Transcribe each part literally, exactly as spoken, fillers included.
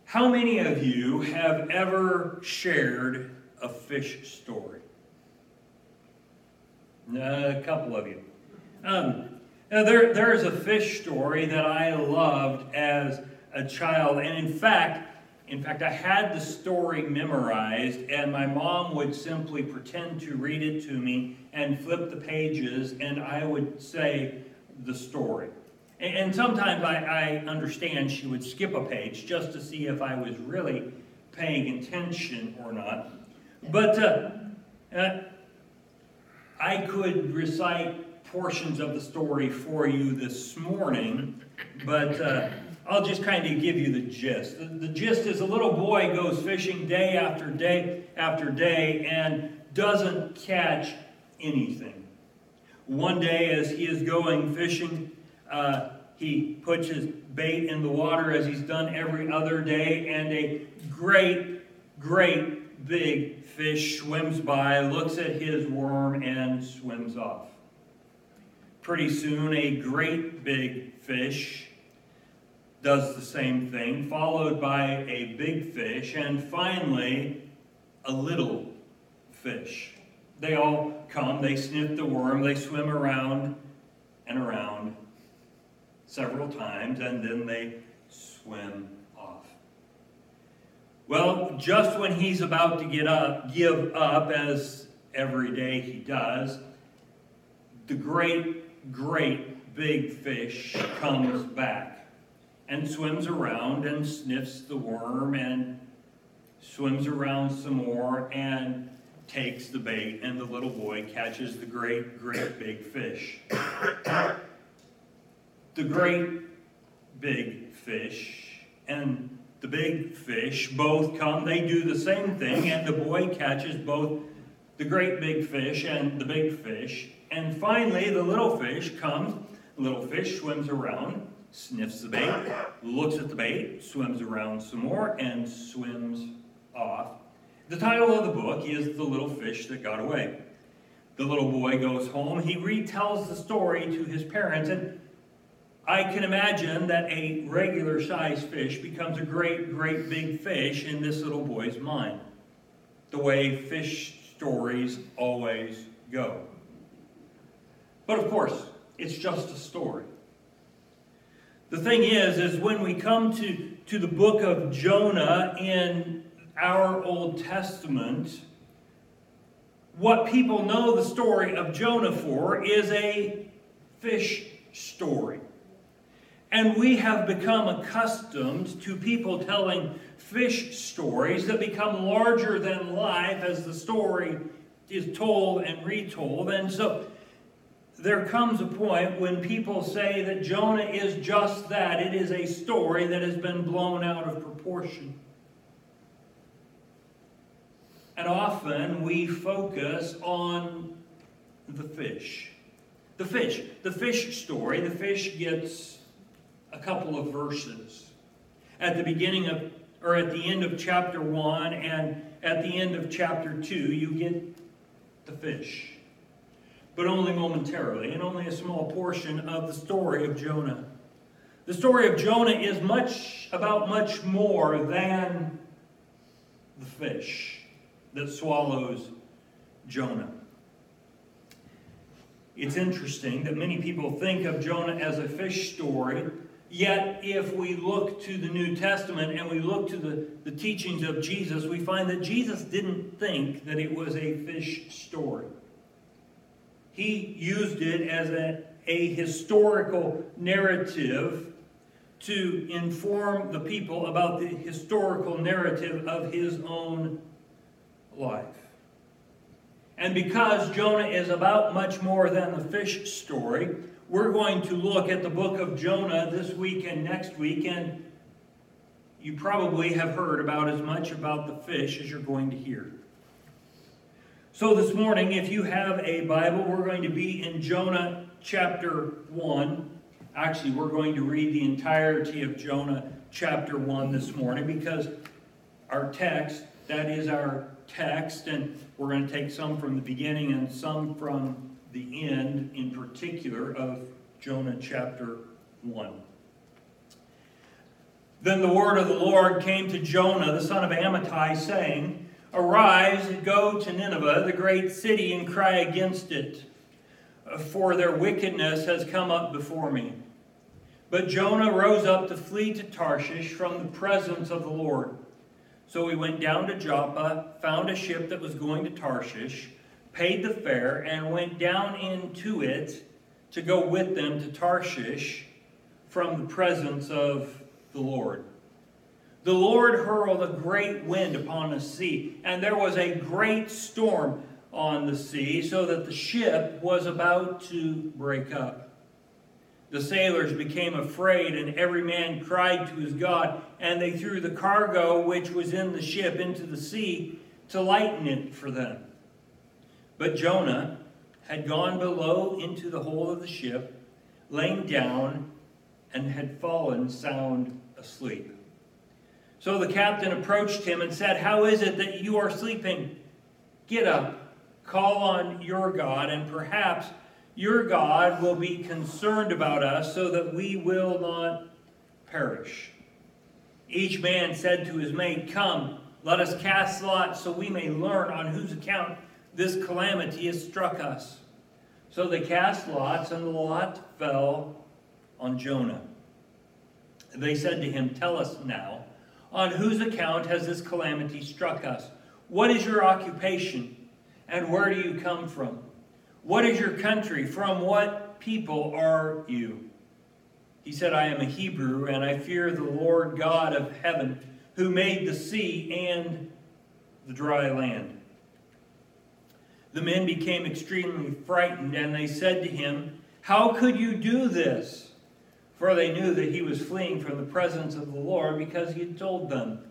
How many of you have ever shared a fish story? A couple of you. Um, now there, there is a fish story that I loved as a child, and in fact, in fact, I had the story memorized, and my mom would simply pretend to read it to me and flip the pages, and I would say the story. And, and sometimes I, I understand she would skip a page just to see if I was really paying attention or not. But uh, uh, I could recite portions of the story for you this morning, but uh, I'll just kind of give you the gist. The, the gist is a little boy goes fishing day after day after day and doesn't catch anything. One day as he is going fishing, uh, he puts his bait in the water as he's done every other day, and a great, great big fish swims by, looks at his worm, and swims off. Pretty soon, a great big fish does the same thing, followed by a big fish, and finally, a little fish. They all come, they sniff the worm, they swim around and around several times, and then they swim off. Well, just when he's about to get up, give up, as every day he does, the great, great big fish comes back and swims around and sniffs the worm and swims around some more and takes the bait, and the little boy catches the great, great big fish. The great big fish and the big fish both come, they do the same thing, and the boy catches both the great big fish and the big fish. And finally, the little fish comes, the little fish swims around, sniffs the bait, looks at the bait, swims around some more, and swims off. The title of the book is The Little Fish That Got Away. The little boy goes home, he retells the story to his parents, and I can imagine that a regular-sized fish becomes a great, great big fish in this little boy's mind, the way fish stories always go. But of course, it's just a story. The thing is, is when we come to, to the book of Jonah in our Old Testament, what people know the story of Jonah for is a fish story. And we have become accustomed to people telling fish stories that become larger than life as the story is told and retold. And so there comes a point when people say that Jonah is just that. It is a story that has been blown out of proportion. And often we focus on the fish. The fish. The fish story. The fish gets a couple of verses. At the beginning of, or at the end of chapter one and at the end of chapter two, you get the fish. But only momentarily, and only a small portion of the story of Jonah. The story of Jonah is much about much more than the fish that swallows Jonah. It's interesting that many people think of Jonah as a fish story, yet if we look to the New Testament and we look to the, the teachings of Jesus, we find that Jesus didn't think that it was a fish story. He used it as a, a historical narrative to inform the people about the historical narrative of his own life. And because Jonah is about much more than the fish story, we're going to look at the book of Jonah this week and next week, and you probably have heard about as much about the fish as you're going to hear. So this morning, if you have a Bible, we're going to be in Jonah chapter one. Actually, we're going to read the entirety of Jonah chapter one this morning because our text, that is our text, and we're going to take some from the beginning and some from the end, in particular, of Jonah chapter one. Then the word of the Lord came to Jonah, the son of Amittai, saying, Arise, go to Nineveh, the great city, and cry against it, for their wickedness has come up before me. But Jonah rose up to flee to Tarshish from the presence of the Lord. So he went down to Joppa, found a ship that was going to Tarshish, paid the fare, and went down into it to go with them to Tarshish from the presence of the Lord. The Lord hurled a great wind upon the sea, and there was a great storm on the sea, so that the ship was about to break up. The sailors became afraid, and every man cried to his God, and they threw the cargo which was in the ship into the sea to lighten it for them. But Jonah had gone below into the hold of the ship, lain down, and had fallen sound asleep. So the captain approached him and said, How is it that you are sleeping? Get up, call on your God, and perhaps your God will be concerned about us so that we will not perish. Each man said to his mate, Come, let us cast lots so we may learn on whose account this calamity has struck us. So they cast lots, and the lot fell on Jonah. They said to him, Tell us now, on whose account has this calamity struck us? What is your occupation, and where do you come from? What is your country? From what people are you? He said, I am a Hebrew, and I fear the Lord God of heaven, who made the sea and the dry land. The men became extremely frightened, and they said to him, How could you do this? For they knew that he was fleeing from the presence of the Lord, because he had told them.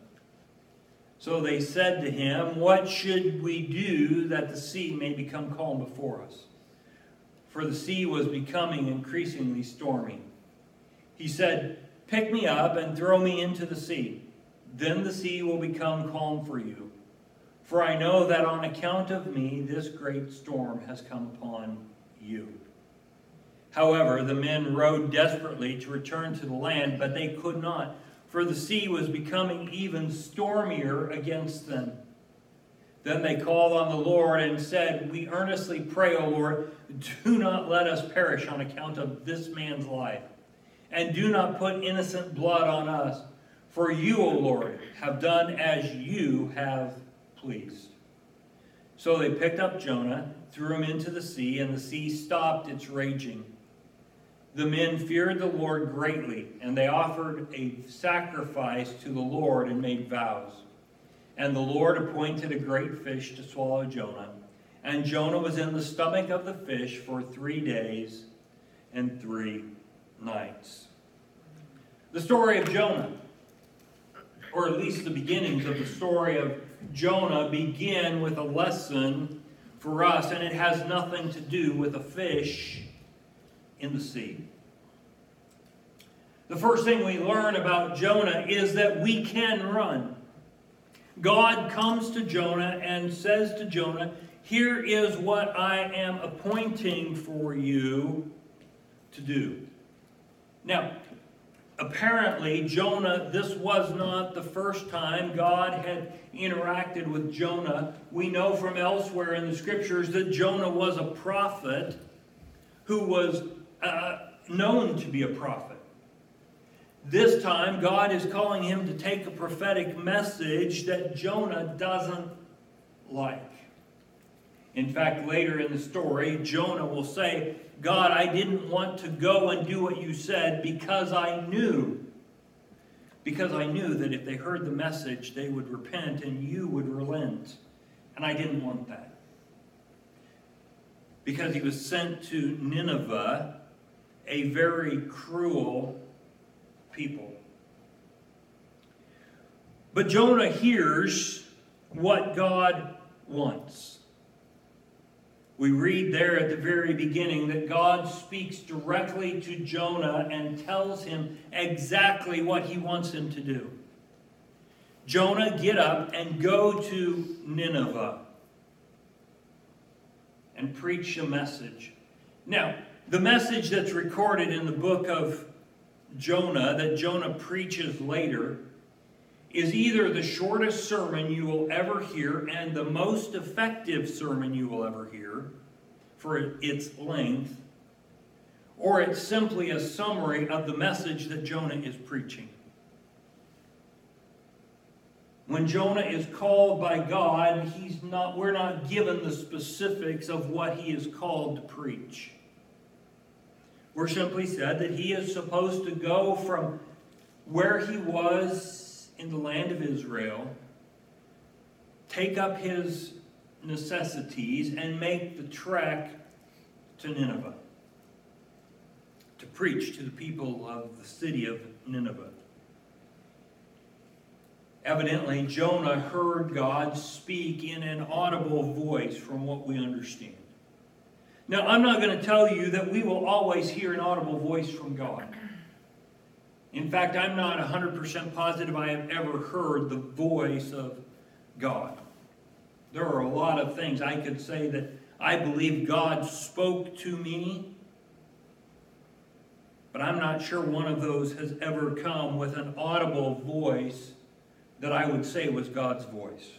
So they said to him, What should we do that the sea may become calm before us? For the sea was becoming increasingly stormy. He said, Pick me up and throw me into the sea. Then the sea will become calm for you. For I know that on account of me this great storm has come upon you. However, the men rowed desperately to return to the land, but they could not, for the sea was becoming even stormier against them. Then they called on the Lord and said, We earnestly pray, O Lord, do not let us perish on account of this man's life, and do not put innocent blood on us. For you, O Lord, have done as you have pleased. So they picked up Jonah, threw him into the sea, and the sea stopped its raging. The men feared the Lord greatly, and they offered a sacrifice to the Lord and made vows. And the Lord appointed a great fish to swallow Jonah. And Jonah was in the stomach of the fish for three days and three nights. The story of Jonah, or at least the beginnings of the story of Jonah, begin with a lesson for us, and it has nothing to do with a fish in the sea. The first thing we learn about Jonah is that we can run. God comes to Jonah and says to Jonah, Here is what I am appointing for you to do. Now, apparently, Jonah, this was not the first time God had interacted with Jonah. We know from elsewhere in the Scriptures that Jonah was a prophet who was uh, known to be a prophet. This time, God is calling him to take a prophetic message that Jonah doesn't like. In fact, later in the story, Jonah will say, God, I didn't want to go and do what you said because I knew. Because I knew that if they heard the message, they would repent and you would relent. And I didn't want that. Because he was sent to Nineveh, a very cruel people. But Jonah hears what God wants. We read there at the very beginning that God speaks directly to Jonah and tells him exactly what he wants him to do. Jonah, get up and go to Nineveh and preach a message. Now, the message that's recorded in the book of Jonah that Jonah preaches later is either the shortest sermon you will ever hear and the most effective sermon you will ever hear for its length, or it's simply a summary of the message that Jonah is preaching. When Jonah is called by God, he's not, we're not given the specifics of what he is called to preach. We're simply said that he is supposed to go from where he was in the land of Israel, take up his necessities, and make the trek to Nineveh to preach to the people of the city of Nineveh. Evidently, Jonah heard God speak in an audible voice, from what we understand. Now, I'm not going to tell you that we will always hear an audible voice from God. In fact, I'm not one hundred percent positive I have ever heard the voice of God. There are a lot of things I could say that I believe God spoke to me, but I'm not sure one of those has ever come with an audible voice that I would say was God's voice.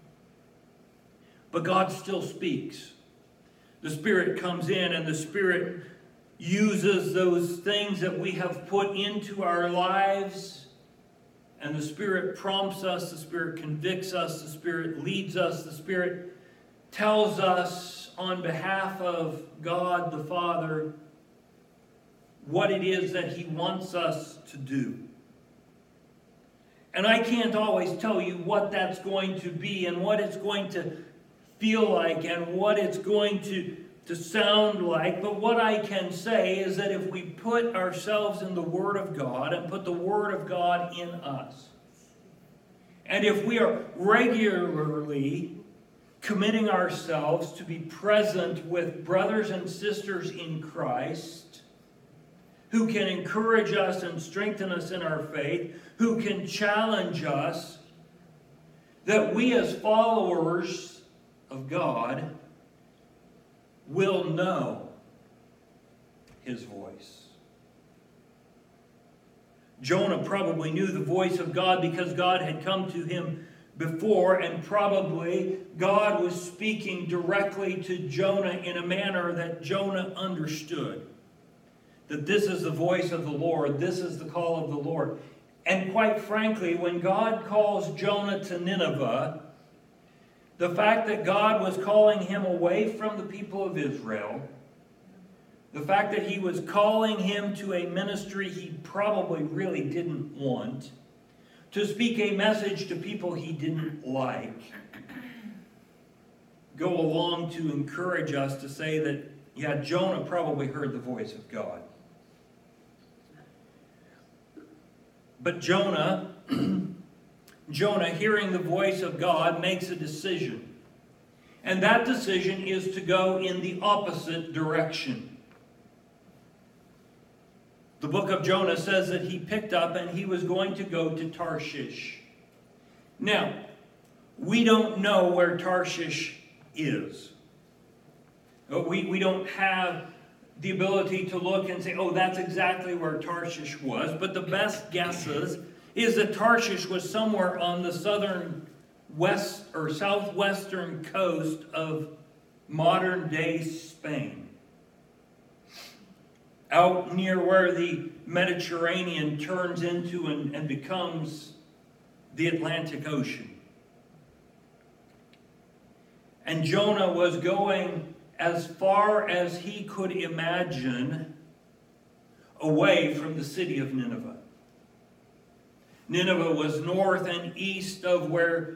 But God still speaks. The Spirit comes in, and the Spirit uses those things that we have put into our lives, and the Spirit prompts us, the Spirit convicts us, the Spirit leads us, the Spirit tells us on behalf of God the Father what it is that He wants us to do. And I can't always tell you what that's going to be and what it's going to feel like and what it's going to, to sound like. But what I can say is that if we put ourselves in the Word of God and put the Word of God in us, and if we are regularly committing ourselves to be present with brothers and sisters in Christ, who can encourage us and strengthen us in our faith, who can challenge us, that we as followers of God will know His voice. Jonah probably knew the voice of God because God had come to him before, and probably God was speaking directly to Jonah in a manner that Jonah understood. That this is the voice of the Lord, this is the call of the Lord. And quite frankly, when God calls Jonah to Nineveh, the fact that God was calling him away from the people of Israel, the fact that He was calling him to a ministry he probably really didn't want, to speak a message to people he didn't like, go along to encourage us to say that, yeah, Jonah probably heard the voice of God. But Jonah, Jonah, hearing the voice of God, makes a decision. And that decision is to go in the opposite direction. The book of Jonah says that he picked up and he was going to go to Tarshish. Now, we don't know where Tarshish is. We, we don't have the ability to look and say, oh, that's exactly where Tarshish was. But the best guesses is that Tarshish was somewhere on the southern west or southwestern coast of modern-day Spain, out near where the Mediterranean turns into and, and becomes the Atlantic Ocean. And Jonah was going as far as he could imagine away from the city of Nineveh. Nineveh was north and east of where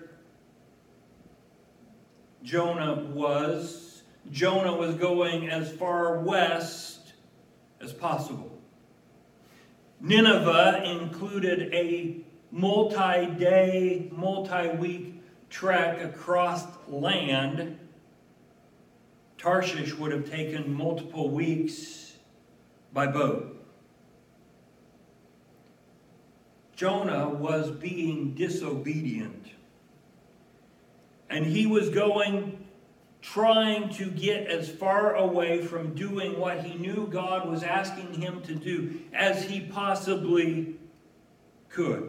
Jonah was. Jonah was going as far west as possible. Nineveh included a multi-day, multi-week trek across land. Tarshish would have taken multiple weeks by boat. Jonah was being disobedient. And he was going trying to get as far away from doing what he knew God was asking him to do as he possibly could.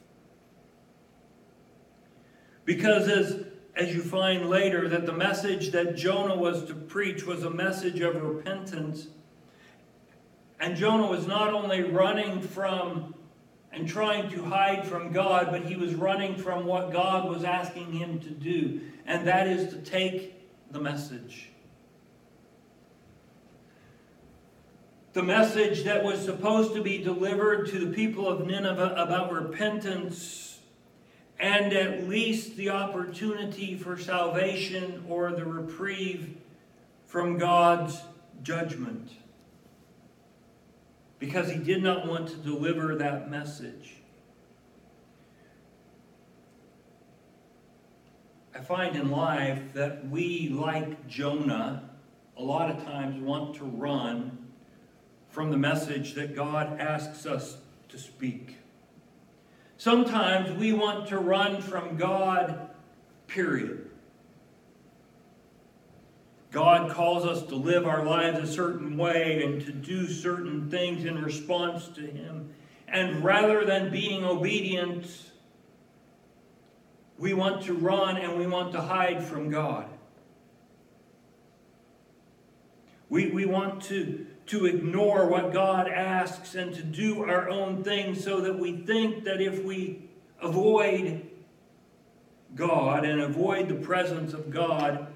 Because as, as you find later, that the message that Jonah was to preach was a message of repentance. And Jonah was not only running from and trying to hide from God, but he was running from what God was asking him to do. And that is to take the message. The message that was supposed to be delivered to the people of Nineveh about repentance and at least the opportunity for salvation or the reprieve from God's judgment. Because he did not want to deliver that message. I find in life that we, like Jonah, a lot of times want to run from the message that God asks us to speak. Sometimes we want to run from God, period. God calls us to live our lives a certain way and to do certain things in response to Him. And rather than being obedient, we want to run and we want to hide from God. We, we want to, to ignore what God asks and to do our own thing so that we think that if we avoid God and avoid the presence of God,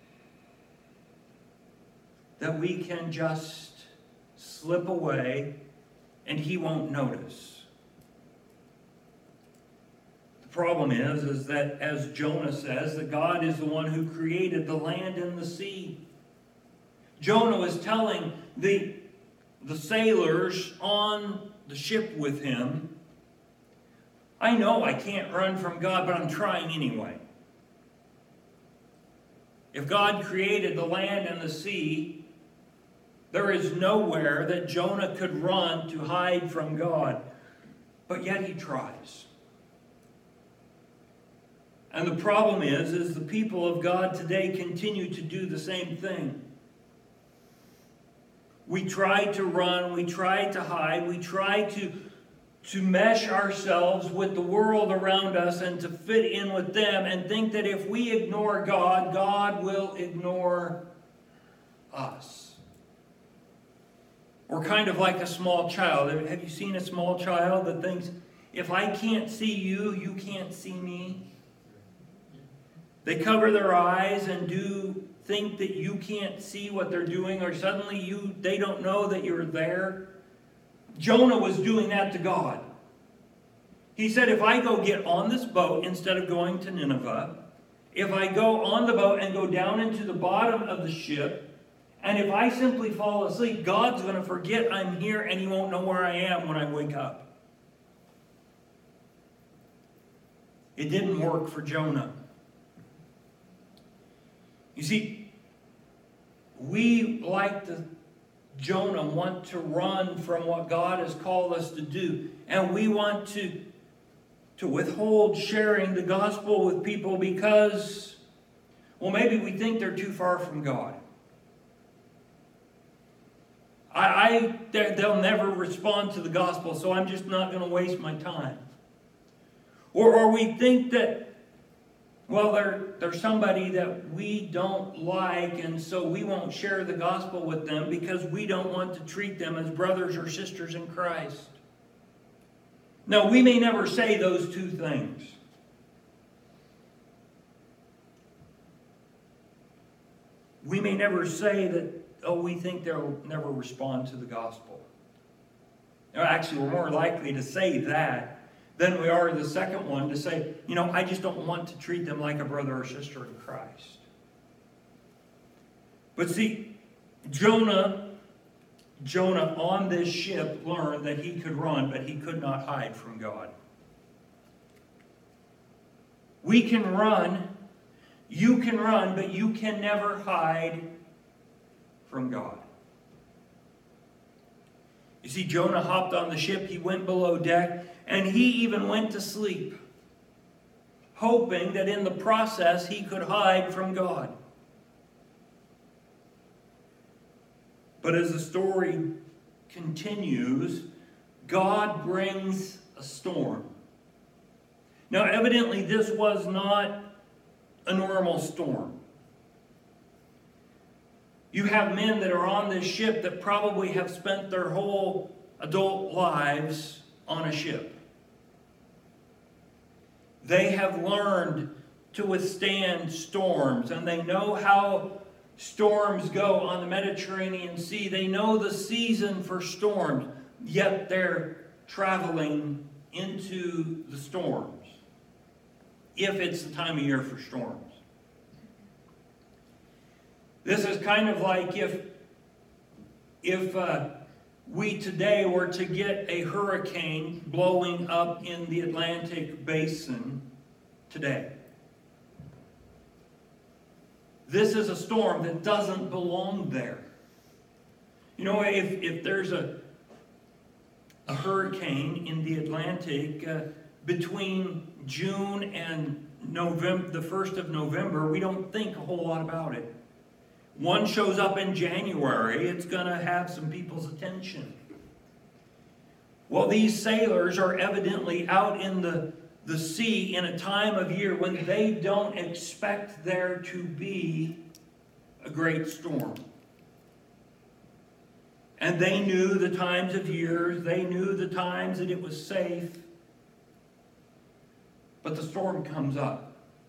that we can just slip away and He won't notice. The problem is, is that as Jonah says, that God is the one who created the land and the sea. Jonah was telling the, the sailors on the ship with him, I know I can't run from God, but I'm trying anyway. If God created the land and the sea, there is nowhere that Jonah could run to hide from God. But yet he tries. And the problem is, is the people of God today continue to do the same thing. We try to run, we try to hide, we try to, to mesh ourselves with the world around us and to fit in with them and think that if we ignore God, God will ignore us. We're kind of like a small child. Have you seen a small child that thinks, if I can't see you, you can't see me? They cover their eyes and do think that you can't see what they're doing, or suddenly you they don't know that you're there. Jonah was doing that to God. He said, if I go get on this boat instead of going to Nineveh, if I go on the boat and go down into the bottom of the ship, and if I simply fall asleep, God's going to forget I'm here and He won't know where I am when I wake up. It didn't work for Jonah. You see, we, like the Jonah, want to run from what God has called us to do. And we want to, to withhold sharing the gospel with people because, well, maybe we think they're too far from God. I, I they'll never respond to the gospel, so I'm just not going to waste my time. Or, or we think that, well, they're, they're somebody that we don't like, and so we won't share the gospel with them because we don't want to treat them as brothers or sisters in Christ. Now, we may never say those two things. We may never say that, oh, we think they'll never respond to the gospel. Now, actually, we're more likely to say that than we are the second one, to say, you know, I just don't want to treat them like a brother or sister in Christ. But see, Jonah, Jonah on this ship learned that he could run, but he could not hide from God. We can run, you can run, but you can never hide from God. You see, Jonah hopped on the ship, he went below deck, and he even went to sleep, hoping that in the process he could hide from God. But as the story continues, God brings a storm. Now, evidently, this was not a normal storm. You have men that are on this ship that probably have spent their whole adult lives on a ship. They have learned to withstand storms, and they know how storms go on the Mediterranean Sea. They know the season for storms, yet they're traveling into the storms, if it's the time of year for storms. This is kind of like if, if uh, we today were to get a hurricane blowing up in the Atlantic basin today. This is a storm that doesn't belong there. You know, if, if there's a, a hurricane in the Atlantic uh, between June and November, the first of November, we don't think a whole lot about it. One shows up in January, it's going to have some people's attention. Well, these sailors are evidently out in the, the sea in a time of year when they don't expect there to be a great storm. And they knew the times of years, they knew the times that it was safe. But the storm comes up.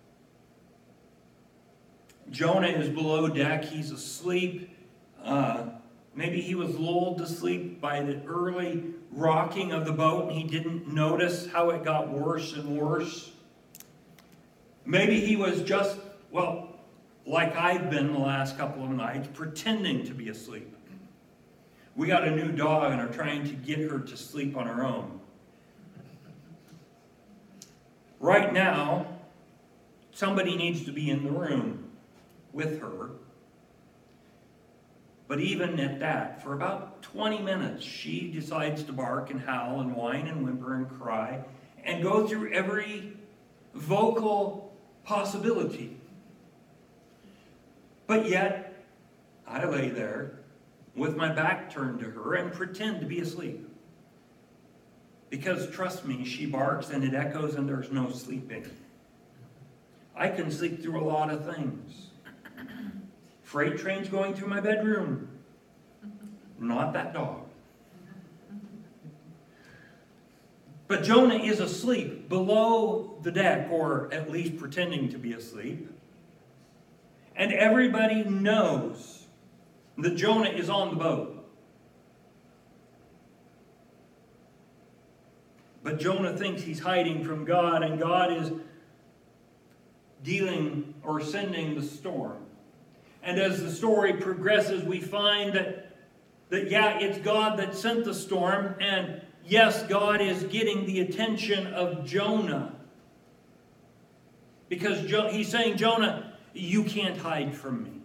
Jonah is below deck. He's asleep. Uh, maybe he was lulled to sleep by the early rocking of the boat, and he didn't notice how it got worse and worse. Maybe he was just, well, like I've been the last couple of nights, pretending to be asleep. We got a new dog and are trying to get her to sleep on her own. Right now, somebody needs to be in the room with her. But even at that, for about twenty minutes, she decides to bark and howl and whine and whimper and cry and go through every vocal possibility. But yet, I lay there with my back turned to her and pretend to be asleep. Because trust me, she barks and it echoes and there's no sleeping. I can sleep through a lot of things. Freight trains going through my bedroom. Not that dog. But Jonah is asleep below the deck, or at least pretending to be asleep. And everybody knows that Jonah is on the boat. But Jonah thinks he's hiding from God, and God is dealing or sending the storm. And as the story progresses, we find that, that, yeah, it's God that sent the storm. And yes, God is getting the attention of Jonah. Because jo- he's saying, Jonah, you can't hide from me.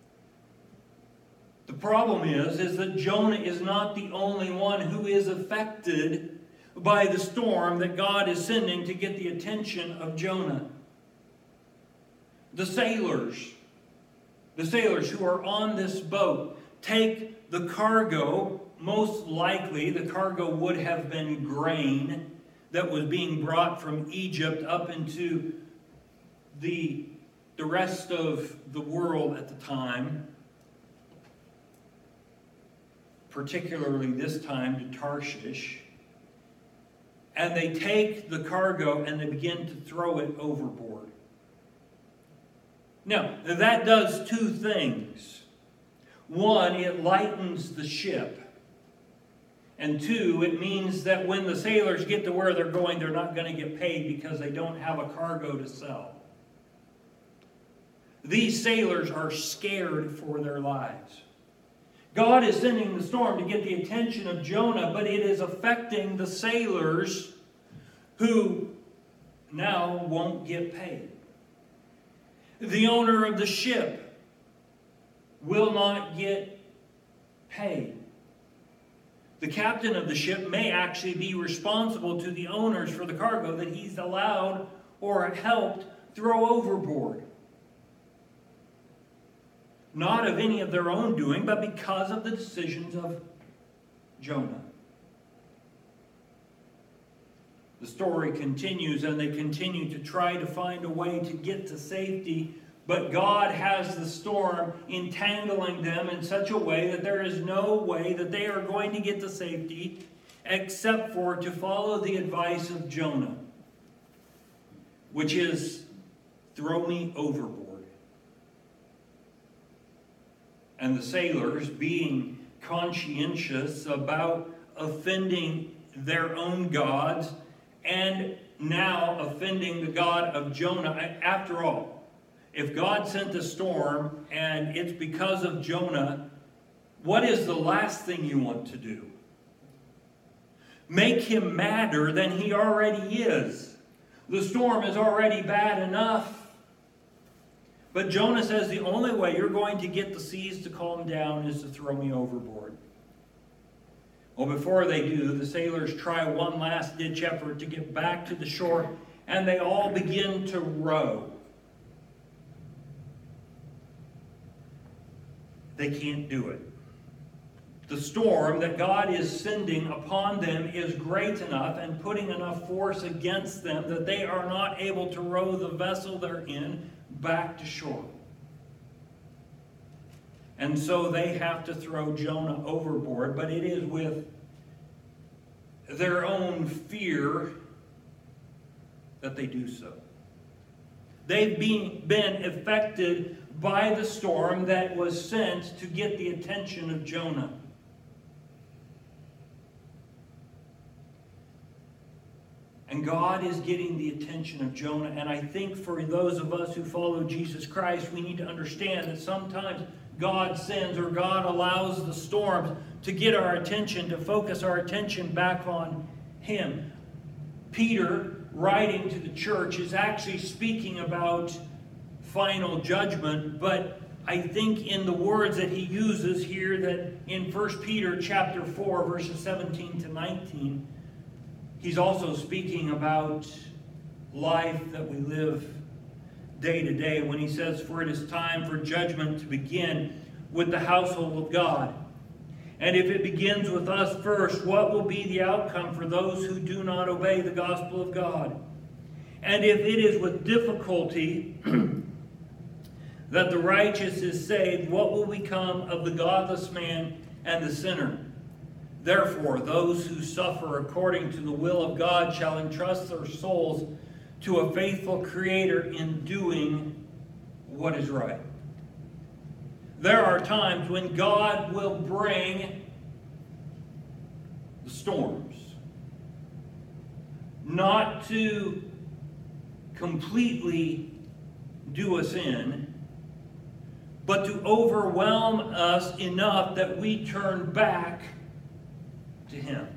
The problem is, is that Jonah is not the only one who is affected by the storm that God is sending to get the attention of Jonah. The sailors The sailors who are on this boat take the cargo. Most likely the cargo would have been grain that was being brought from Egypt up into the, the rest of the world at the time. Particularly this time to Tarshish. And they take the cargo and they begin to throw it overboard. Now, that does two things. One, it lightens the ship. And two, it means that when the sailors get to where they're going, they're not going to get paid because they don't have a cargo to sell. These sailors are scared for their lives. God is sending the storm to get the attention of Jonah, but it is affecting the sailors who now won't get paid. The owner of the ship will not get paid. The captain of the ship may actually be responsible to the owners for the cargo that he's allowed or helped throw overboard. not of any of their own doing, but because of the decisions of Jonah. The story continues, and they continue to try to find a way to get to safety, but God has the storm entangling them in such a way that there is no way that they are going to get to safety except for to follow the advice of Jonah, which is, throw me overboard. And the sailors, being conscientious about offending their own gods and now offending the God of Jonah, after all, if God sent a storm and it's because of Jonah, what is the last thing you want to do? Make him madder than he already is. The storm is already bad enough. But Jonah says the only way you're going to get the seas to calm down is to throw me overboard. Well, before they do, the sailors try one last ditch effort to get back to the shore, and they all begin to row. They can't do it. The storm that God is sending upon them is great enough and putting enough force against them that they are not able to row the vessel they're in back to shore. And so they have to throw Jonah overboard, but it is with their own fear that they do so. They've been, been affected by the storm that was sent to get the attention of Jonah. And God is getting the attention of Jonah. And I think for those of us who follow Jesus Christ, we need to understand that sometimes God sends or God allows the storms to get our attention, to focus our attention back on Him. Peter, writing to the church, is actually speaking about final judgment, but I think in the words that he uses here, that in First Peter chapter four, verses seventeen to nineteen, he's also speaking about life that we live day to day when he says, "For it is time for judgment to begin with the household of God. And if it begins with us first, what will be the outcome for those who do not obey the gospel of God? And if it is with difficulty that the righteous is saved, what will become of the godless man and the sinner? Therefore, those who suffer according to the will of God shall entrust their souls to a faithful Creator in doing what is right." There are times when God will bring the storms, not to completely do us in, but to overwhelm us enough that we turn back to Him.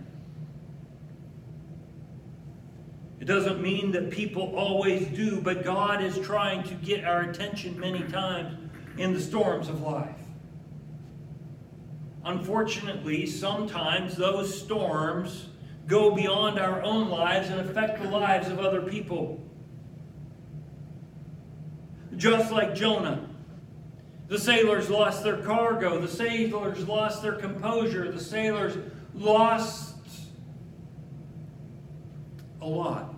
It doesn't mean that people always do, but God is trying to get our attention many times in the storms of life. Unfortunately, sometimes those storms go beyond our own lives and affect the lives of other people. Just like Jonah. The sailors lost their cargo. The sailors lost their composure. The sailors lost a lot.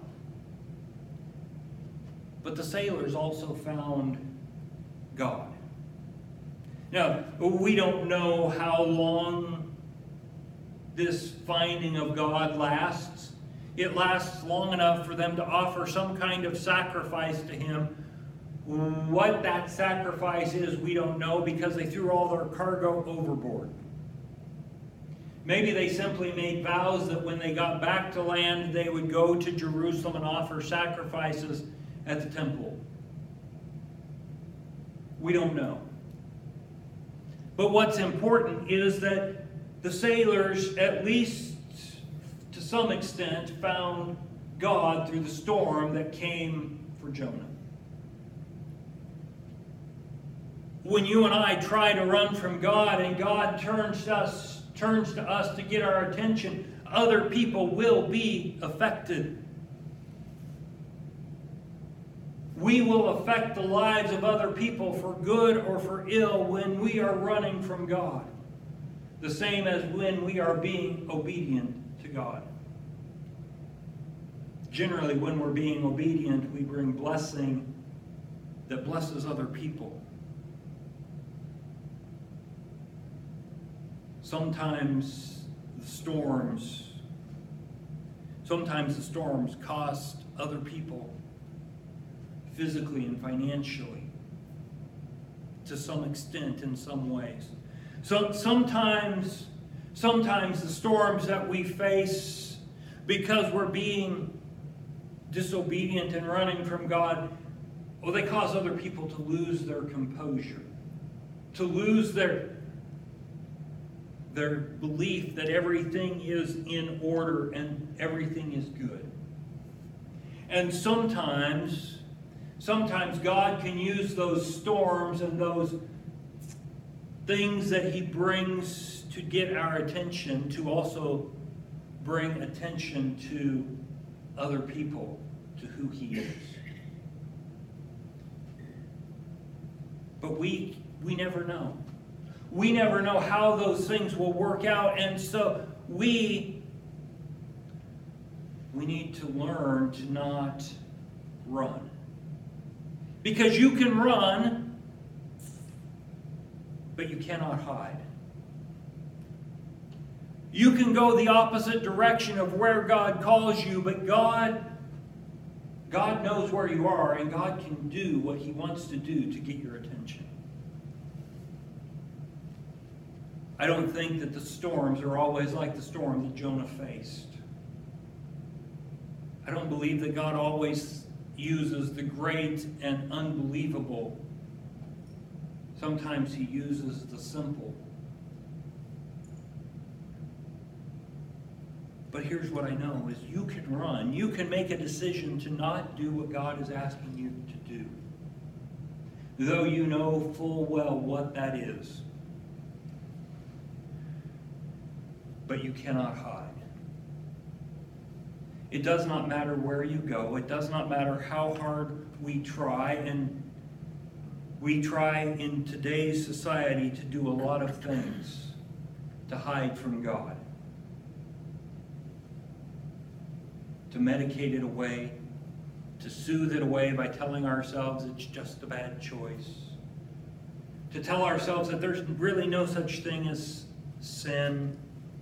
But the sailors also found God. Now, we don't know how long this finding of God lasts. It lasts long enough for them to offer some kind of sacrifice to Him. What that sacrifice is, we don't know, because they threw all their cargo overboard. Maybe they simply made vows that when they got back to land, they would go to Jerusalem and offer sacrifices at the temple. We don't know. But what's important is that the sailors, at least to some extent, found God through the storm that came for Jonah. When you and I try to run from God and God turns to us, turns to us to get our attention, other people will be affected. We will affect the lives of other people for good or for ill when we are running from God. The same as when we are being obedient to God. Generally, when we're being obedient, we bring blessing that blesses other people. Sometimes the storms, sometimes the storms cost other people physically and financially, to some extent, in some ways. So sometimes, sometimes the storms that we face, because we're being disobedient and running from God, well, they cause other people to lose their composure, to lose their, their belief that everything is in order and everything is good. And sometimes, sometimes God can use those storms and those things that He brings to get our attention to also bring attention to other people, to who He is. But we we never know. We never know how those things will work out, and so we we need to learn to not run. Because you can run, but you cannot hide. You can go the opposite direction of where God calls you, but God, God knows where you are, and God can do what He wants to do to get your attention. I don't think that the storms are always like the storm that Jonah faced. I don't believe that God always uses the great and unbelievable. Sometimes He uses the simple. But here's what I know, is you can run. You can make a decision to not do what God is asking you to do, though you know full well what that is. But you cannot hide. It does not matter where you go. It does not matter how hard we try. And we try in today's society to do a lot of things to hide from God. To medicate it away. To soothe it away by telling ourselves it's just a bad choice. To tell ourselves that there's really no such thing as sin.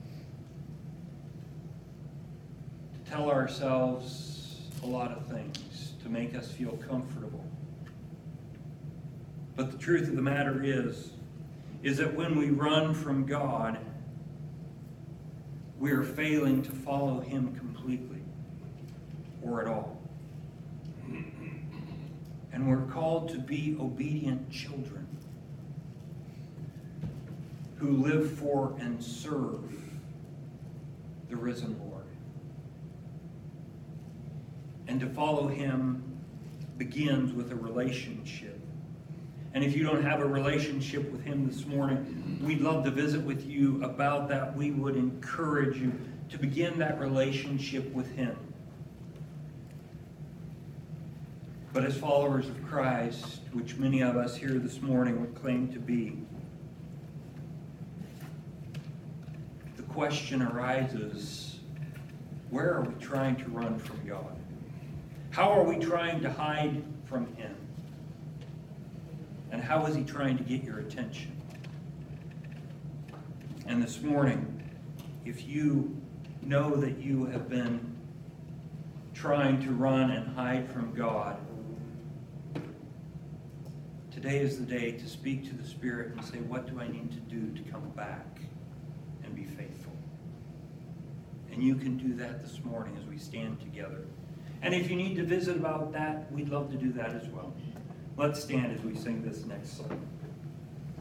Tell ourselves a lot of things to make us feel comfortable. But the truth of the matter is, is that when we run from God, we are failing to follow Him completely or at all. And we're called to be obedient children who live for and serve the risen Lord. And to follow Him begins with a relationship. And if you don't have a relationship with Him this morning, we'd love to visit with you about that. We would encourage you to begin that relationship with Him. But as followers of Christ, which many of us here this morning would claim to be, the question arises, where are we trying to run from God? How are we trying to hide from Him? And how is He trying to get your attention? And this morning, if you know that you have been trying to run and hide from God, today is the day to speak to the Spirit and say, what do I need to do to come back and be faithful? And you can do that this morning as we stand together. And if you need to visit about that, we'd love to do that as well. Let's stand as we sing this next song.